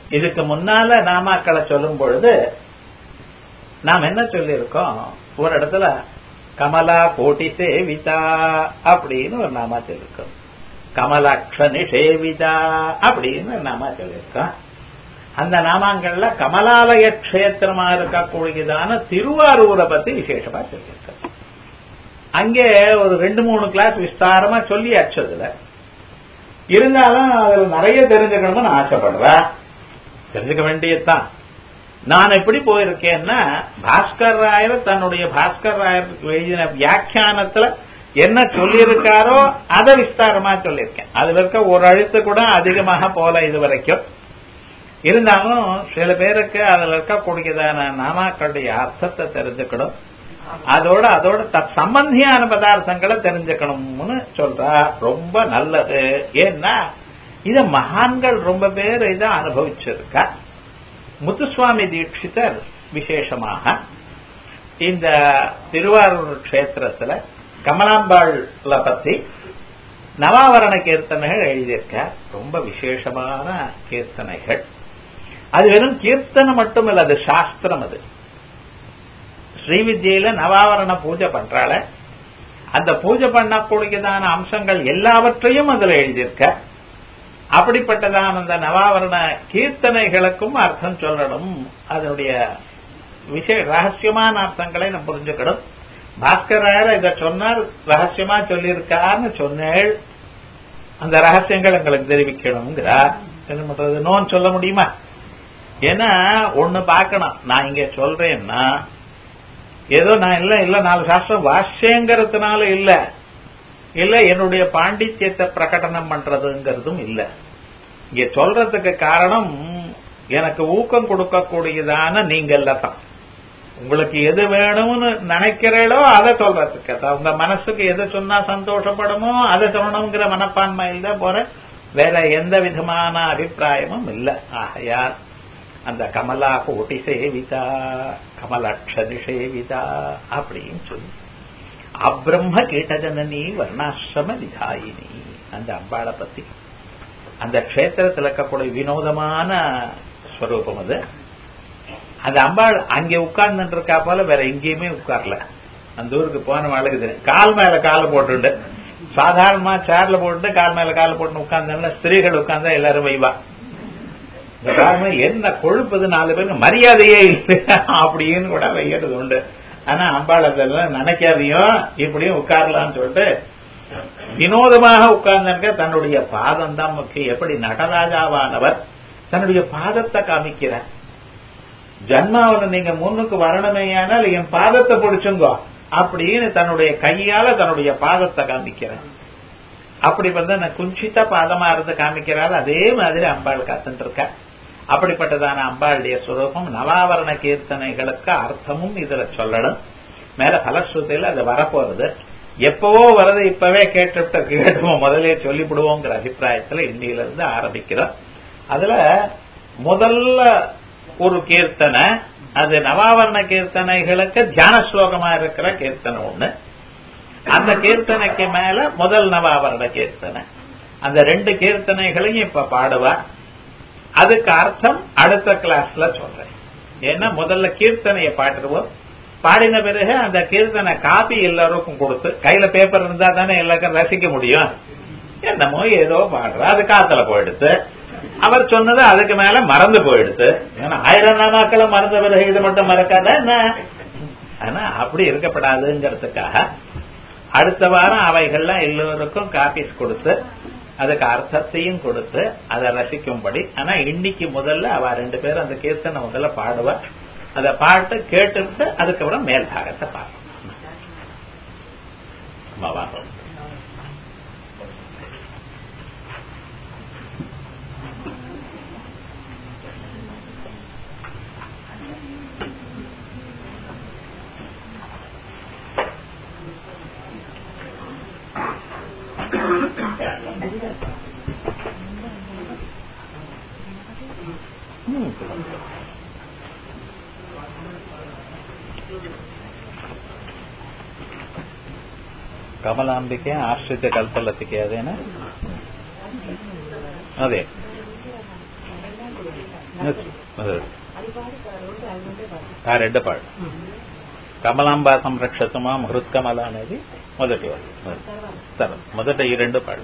இதுக்கு முன்னால நாமாக்களை சொல்லும் பொழுது நாம் என்ன சொல்லியிருக்கோம், ஒரு இடத்துல கமலா கோட்டி சேவிதா அப்படின்னு ஒரு நாமா சொல்லியிருக்கோம், கமலாட்ச நிஷேவிதா அப்படின்னு ஒரு நாமா சொல்லியிருக்கோம். அந்த நாமாங்கள்ல கமலாலய கஷேத்திரமா இருக்கக்கூடியதான திருவாரூரை பத்தி விசேஷமா சொல்லியிருக்கோம். அங்கே ஒரு 2-3 கிளாஸ் விஸ்தாரமா சொல்லியாச்சு. அதுல இருந்தாலும் அதுல நிறைய தெரிஞ்சுக்கணும்னு ஆசைப்படுறேன். தெரிஞ்சுக்க வேண்டியதுதான். நான் எப்படி போயிருக்கேன்னா, பாஸ்கர் ராயர் தன்னுடைய பாஸ்கர் ராயர் எழுதின வியாக்கியானத்துல என்ன சொல்லியிருக்காரோ அதை விஸ்தாரமா சொல்லியிருக்கேன். அதுல இருக்க ஒரு அழுத்து கூட அதிகமாக போல இது வரைக்கும். இருந்தாலும் சில பேருக்கு அதுல இருக்கக்கூடியதான நாமாக்களுடைய அர்த்தத்தை தெரிஞ்சுக்கணும், அதோட சம்பந்தியான பதார்த்தங்களை தெரிஞ்சுக்கணும்னு சொல்றா. ரொம்ப நல்லது. ஏன்னா இத மகான்கள் ரொம்ப பேர் இத அனுபவிச்சிருக்கா. முத்துசுவாமி தீட்சிதர் விசேஷமாக இந்த திருவாரூர் கஷேத்திரத்துல கமலாம்பாள் பத்தி நவாவரண கீர்த்தனைகள் எழுதியிருக்க. ரொம்ப விசேஷமான கீர்த்தனைகள். அது வெறும் கீர்த்தனை மட்டும் இல்ல, அது சாஸ்திரம். அது ஸ்ரீவித்யில நவாவரண பூஜை பண்றாள, அந்த பூஜை பண்ணக்கூடியதான அம்சங்கள் எல்லாவற்றையும் அதுல எழுதியிருக்க. அப்படிப்பட்டதான அந்த நவாவரண கீர்த்தனைகளுக்கும் அர்த்தம் சொல்லணும். அதனுடைய ரகசியமான அர்த்தங்களை நம்ம புரிஞ்சுக்கணும். பாஸ்கராயர் இத சொன்னார், ரகசியமா சொல்லியிருக்கான்னு சொன்னேள். அந்த ரகசியங்கள் எங்களுக்கு தெரிவிக்கணுங்கிறார். என்ன பண்றது, நோன் சொல்ல முடியுமா? ஏன்னா ஒண்ணு பார்க்கணும். நான் இங்க சொல்றேன்னா ஏதோ நான் இல்ல 4 சாஸ்திரம் வாஷ்யங்கிறதுனால இல்ல என்னுடைய பாண்டித்யத்தை பிரகடனம் பண்றதுங்கிறதும் இல்ல. இங்க சொல்றதுக்கு காரணம் எனக்கு ஊக்கம் கொடுக்கக்கூடியதான நீங்கள்ல தான். உங்களுக்கு எது வேணும்னு நினைக்கிறீங்களோ அதை சொல்றதுக்கு, உங்க மனசுக்கு எது சொன்னா சந்தோஷப்படுமோ அதை சொல்லணுங்கிற மனப்பான்மையில போற, வேற எந்த விதமான அபிப்பிராயமும் இல்ல. ஆகையால் அந்த கமலா கோட்டி சேவிதா, கமலாட்ச நிஷேவிதா அப்படின்னு சொல்லி அப்ரம்ம கீட்டஜனனி வர்ணாசிரம விதாயினி அந்த அம்பாளை பத்தி, அந்த கஷேத்திரத்தில் இருக்கக்கூடிய வினோதமான ஸ்வரூபம் அது. அந்த அம்பாள் அங்கே உட்கார்ந்து இருக்கா போல வேற எங்கேயுமே உட்கார்ல. அந்த ஊருக்கு போன வாழ்க்கை கால் மேல கால போட்டு, சாதாரணமா சேர்ல போட்டு கால் மேல கால போட்டு உட்கார்ந்தா ஸ்திரீகள் உட்கார்ந்தா எல்லாரும் வைவா. என்ன கொழுப்பது, 4 பேருக்கு மரியாதையே இல்லை அப்படின்னு கூட வைக்கிறது உண்டு. ஆனா அம்பாள் அதெல்லாம் நினைக்காதையும் இப்படியும் உட்காரலான்னு சொல்லிட்டு வினோதமாக உட்கார்ந்திருக்க. தன்னுடைய பாதம் தான் முக்கியம். எப்படி நடராஜாவானவர் தன்னுடைய பாதத்தை காமிக்கிறார். ஜன்மாவில் நீங்க முன்னுக்கு வரணுமேயானால் என் பாதத்தை பிடிச்சுங்கோ அப்படின்னு தன்னுடைய கையால தன்னுடைய பாதத்தை காமிக்கிறார். அப்படி குஞ்சித்த பாதமா இருந்து காமிக்கிறார். அதே மாதிரி அம்பாள் காத்துட்டு இருக்க. அப்படிப்பட்டதான அம்பாளுடைய சுரூபம். நவாவரண கீர்த்தனைகளுக்கு அர்த்தமும் இதுல சொல்லணும். மேல பலஸ்ருதியில அது வரப்போறது. எப்பவோ வரது இப்பவே கேட்டுவோம், முதலே சொல்லிவிடுவோங்கிற அபிப்பிராயத்துல இன்னில இருந்து ஆரம்பிக்கிறோம். அதுல முதல்ல ஒரு கீர்த்தனை, அது நவாவரண கீர்த்தனைகளுக்கு தியான ஸ்லோகமா இருக்கிற கீர்த்தனை ஒண்ணு. அந்த கீர்த்தனைக்கு மேல முதல் நவாவரண கீர்த்தனை. அந்த 2 கீர்த்தனைகளையும் இப்ப பாடுவா. அதுக்கு அர்த்தம் அடுத்த கிளாஸ்ல சொல்றேன். ஏன்னா முதல்ல கீர்த்தனையை பாடுவோம். பாடின பிறகு அந்த கீர்த்தனை காப்பி எல்லாருக்கும் கொடுத்து, கையில பேப்பர் இருந்தா தானே எல்லாருக்கும் ரசிக்க முடியும். என்னமோ ஏதோ பாடுற, அது காத்துல போயிடுத்து. அவர் சொன்னது அதுக்கு மேல மறந்து போயிடுத்து. ஏன்னா 1000 நாமாக்களை மறந்த பிறகு இது மட்டும் மறக்காத என்ன. ஆனா அப்படி இருக்கப்படாதுங்கிறதுக்காக அடுத்த வாரம் அவைகள்லாம் எல்லோருக்கும் காப்பீஸ் கொடுத்து அதுக்கு அர்த்தத்தையும் கொடுத்து அதை ரசிக்கும்படி. ஆனா இன்னைக்கு முதல்ல அவ 2 பேரும் அந்த கீர்த்தனை முதல்ல பாடுவா. அதை பாட்டு கேட்டுட்டு அதுக்கப்புறம் மேல் பாகத்தை பார்க்கணும். ಕಮಲಾಂಬಿಕೆ ಆಶ್ರಿತ ಕಲ್ಪಲತಿಕೆ ಅದೇನಾ? ಅದೇ రెండు పాడు. కమలాంబా సంరక్షతుమా హృత్కమల అనేది మొదటి వాడు. సరే, మొదట ఈ రెండు పాడు.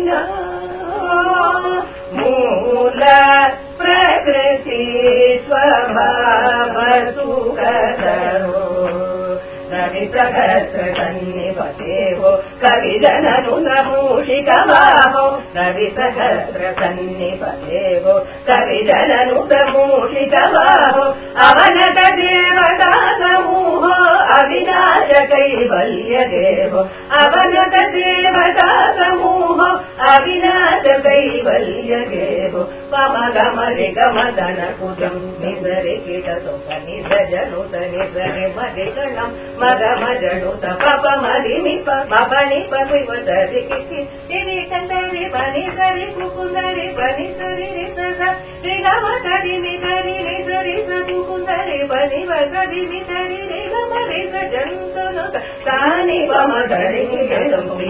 मूल प्रकृति स्वभाव सुखधरो रविसहस्र सन्निपतेहो कविजननु मूषिकवाहो रविसहस्र सन्निपतेहो कविजननु मूषिकवाहो अवनत देवता समूहो अविनाश कैवल्य देवो अवनत देवता समूहो अविनाश कैवल्य देवो पमगमरि गमदन कुजं निजरि किटतोप निज जनुत निजरि मदिगणं मगमजनुत पपमरि निप मपनिप विवसरि किटि तिरि कंदरि पनिसरि कुकुंदरि पनिसरि रिसस रिगमतरि निधरि निसरि कुकुंदरि पनिवसरि निधरि रिगमरि जन्तुनुत तानि पमधरि गणपति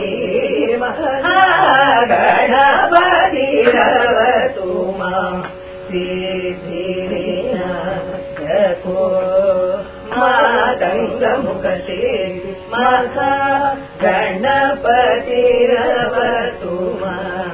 महागणपतिरवतु मां सिद्धिविनायको मातङ्गमुखसे महागणपतिरवतु मां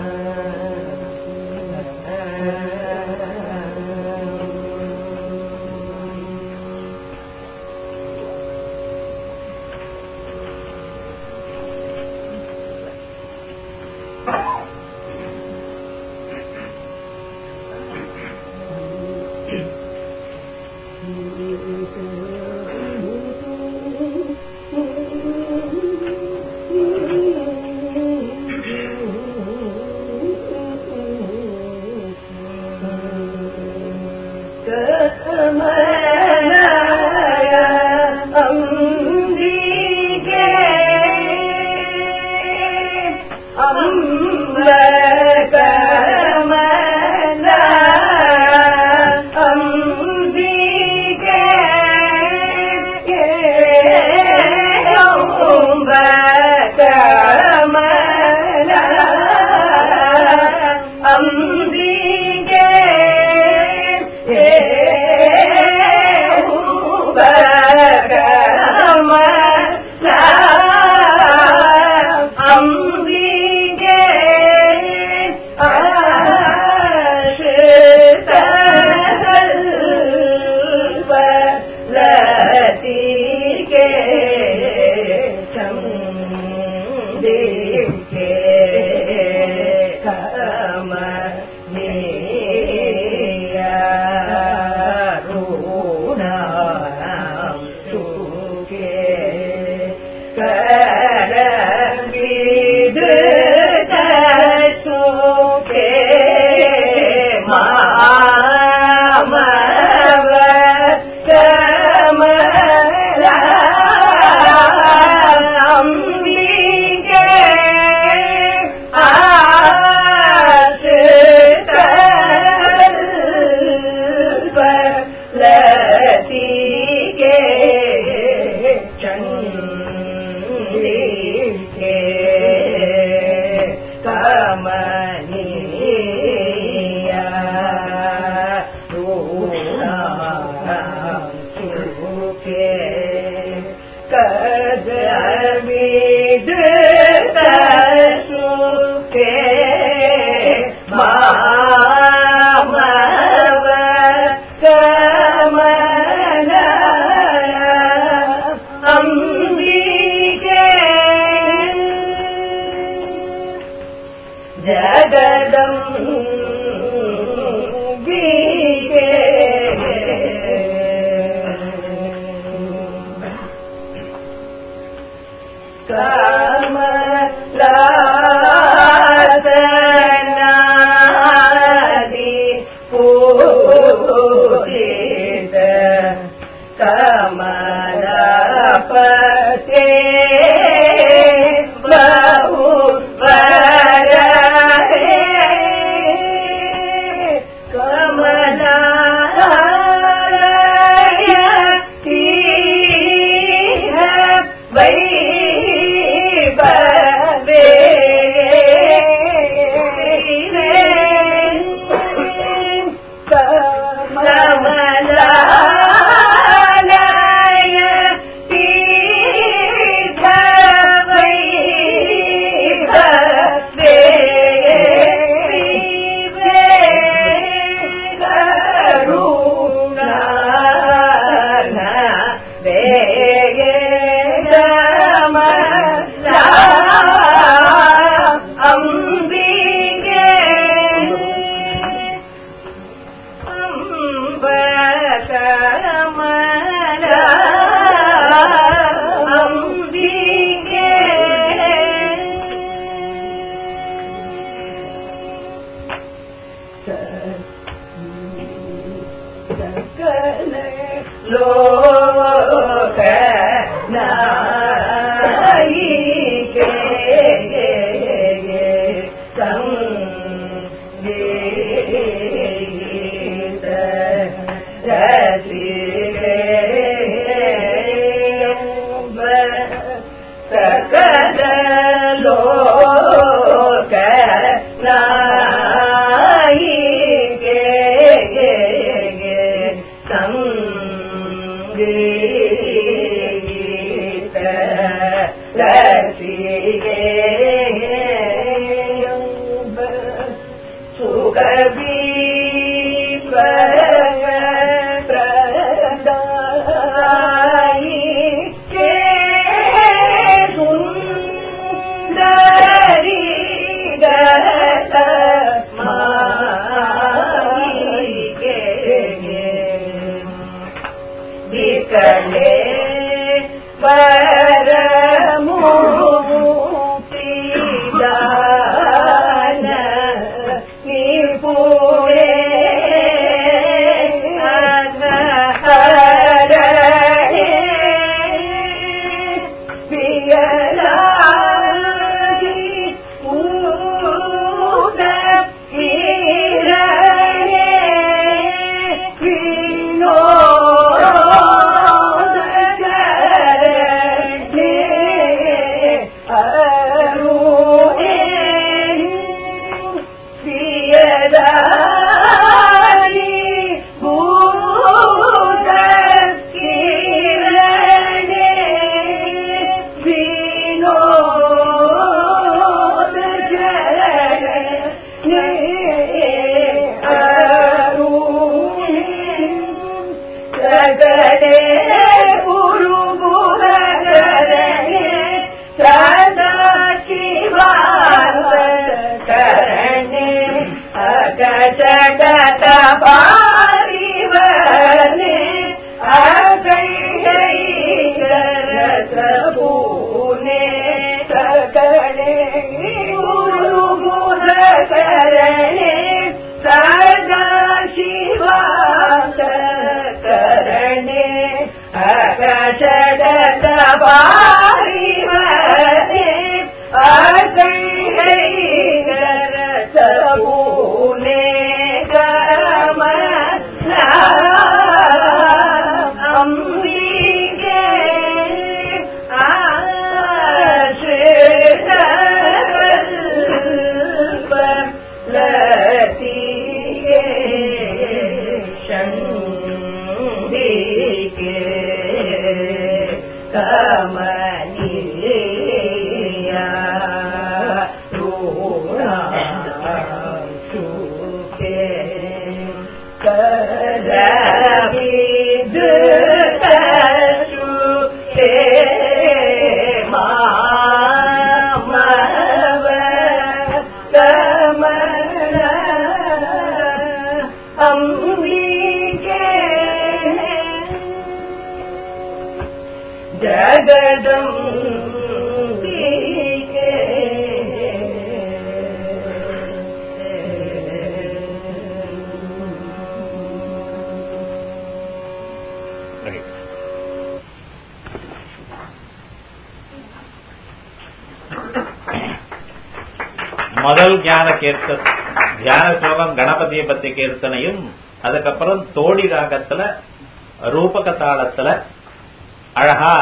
லோக நாயிகே சங்கீத ரசிகே சகல லோக நாயிகே சங்கீத ரசிகே சுகபீப பிரதாயிகே சுந்தரி மாயிகே விகலே பரமுக்திதான நிபுணே அகஹரணே வியலாகி உதகிரணே வினோதகரணே அருணே வியலாகி உதகிரணே வினோதகரணே அருணே சகலே குருகுரகரணே சதாசிவாசகரணே அகஜகத பாரிவனே அகைகரசபூனே சகலே குருகுரகரணே சதாசிவாசகரணே அகஜகத பாரிவனே அகைகரசபூனே கமலா அம்பிகே லதிகே சண்டிகே கமலியா ரூணாசுகே கரவிது கசுகே மாமவ கமல அம்பிகே ஜகதம்பிகே முதல் தியான ஸ்லோகம் கணபதியை பத்தி கீர்த்தனையும், அதுக்கப்புறம் தோடி ராகத்துல ரூபக தாளத்துல அழகா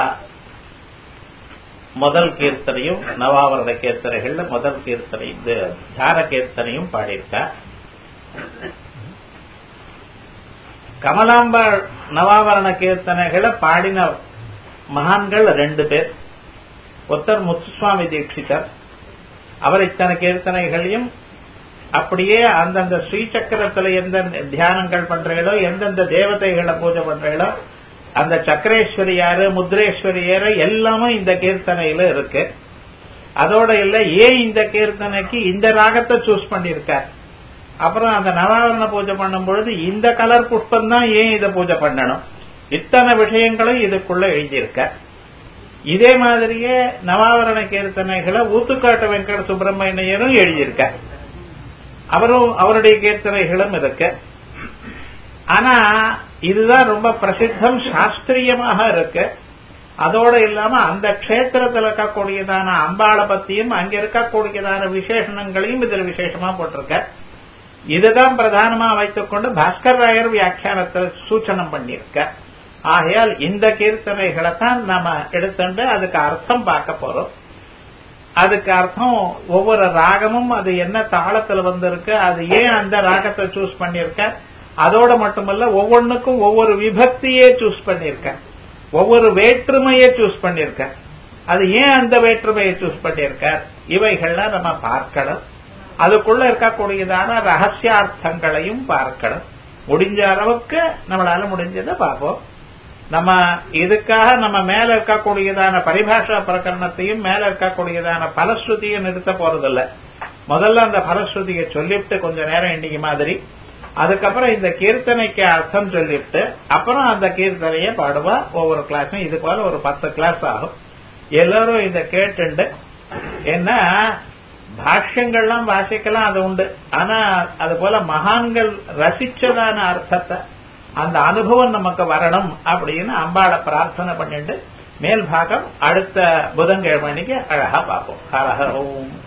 முதல் கீர்த்தனையும் நவாவரண கீர்த்தனைகள்ல முதல் கீர்த்தனை தியான கீர்த்தனையும் பாடியிருக்கார். கமலாம்பா நவாவரண கீர்த்தனைகளை பாடின மகான்கள் 2 பேர். ஒருத்தர் முத்துசுவாமி தீட்சிதர். அவர் இத்தனை கீர்த்தனைகளையும் அப்படியே அந்தந்த ஸ்ரீசக்கரத்துல எந்த தியானங்கள் பண்றீங்களோ, எந்தெந்த தேவதைகளை பூஜை பண்றீங்களோ, அந்த சக்கரேஸ்வரி யாரு, முத்ரேஸ்வரி யாரு எல்லாமே இந்த கீர்த்தனையில இருக்கு. அதோட இல்ல, ஏன் இந்த கீர்த்தனைக்கு இந்த ராகத்தை சூஸ் பண்ணிருக்கார். அப்புறம் அந்த நவாவரண பூஜை பண்ணும் பொழுது இந்த கலர் புஷ்பம் தான் ஏன் இதை பூஜை பண்ணணும், இத்தனை விஷயங்களும் இதுக்குள்ள எழுதியிருக்க. இதே மாதிரியே நவாவரண கீர்த்தனைகளை ஊத்துக்காட்டு வெங்கட சுப்பிரமணியரும் எழுதியிருக்க. அவரும் அவருடைய கீர்த்தனைகளும் இருக்கு. ஆனா இதுதான் ரொம்ப பிரசித்தம், சாஸ்திரியமாக இருக்கு. அதோட இல்லாம அந்த க்ஷேத்திரத்தில் இருக்கக்கூடியதான அம்பாளை பத்தியும் அங்க இருக்கக்கூடியதான விசேஷணங்களையும் இதுல விசேஷமா போட்டிருக்க. இதுதான் பிரதானமா வைத்துக்கொண்டு பாஸ்கர் ராயர் வியாக்கியானத்தை சூச்சனம் பண்ணியிருக்க. ஆகையால் இந்த கீர்த்தனைகளை தான் நாம எடுத்துட்டு அதுக்கு அர்த்தம் பார்க்க போறோம். அதுக்கு அர்த்தம் ஒவ்வொரு ராகமும் அது என்ன தாளத்துல வந்திருக்கு, அது ஏன் அந்த ராகத்தை சூஸ் பண்ணிருக்க, அதோட மட்டுமல்ல ஒவ்வொன்றுக்கும் ஒவ்வொரு விபக்தியே சூஸ் பண்ணிருக்க, ஒவ்வொரு வேற்றுமையை சூஸ் பண்ணிருக்க, அது ஏன் அந்த வேற்றுமையை சூஸ் பண்ணிருக்க, இவைகள்லாம் நம்ம பார்க்கணும். அதுக்குள்ள இருக்கக்கூடியதான ரகசியார்த்தங்களையும் பார்க்கணும். முடிஞ்ச அளவுக்கு நம்மளால முடிஞ்சதை பார்ப்போம். நம்ம இதுக்காக நம்ம மேல இருக்கக்கூடியதான பரிபாஷா பிரகரணத்தையும் மேல இருக்கக்கூடியதான பலஸ்ருதியை நிறுத்த போறதில்லை. முதல்ல அந்த பலஸ்ருதியை சொல்லிவிட்டு கொஞ்ச நேரம் இன்னைக்கு மாதிரி, அதுக்கப்புறம் இந்த கீர்த்தனைக்கு அர்த்தம் சொல்லிவிட்டு அப்புறம் அந்த கீர்த்தனையை பாடுவா. ஒவ்வொரு கிளாஸும் இது போல ஒரு 10 கிளாஸ் ஆகும். எல்லாரும் இதை கேட்டுண்டு, ஏன்னா பாஷ்யங்கள்லாம் வாசிக்கலாம், அது உண்டு. ஆனா அது போல மகான்கள் ரசிச்சதான அர்த்தத்தை, அந்த அனுபவம் நமக்கு வரணும் அப்படின்னு அம்பாளை பிரார்த்தனை பண்ணிட்டு மேல் பாகம் அடுத்த புதன்கிழமை அழகா பார்ப்போம். ஹரஹர ஓம்.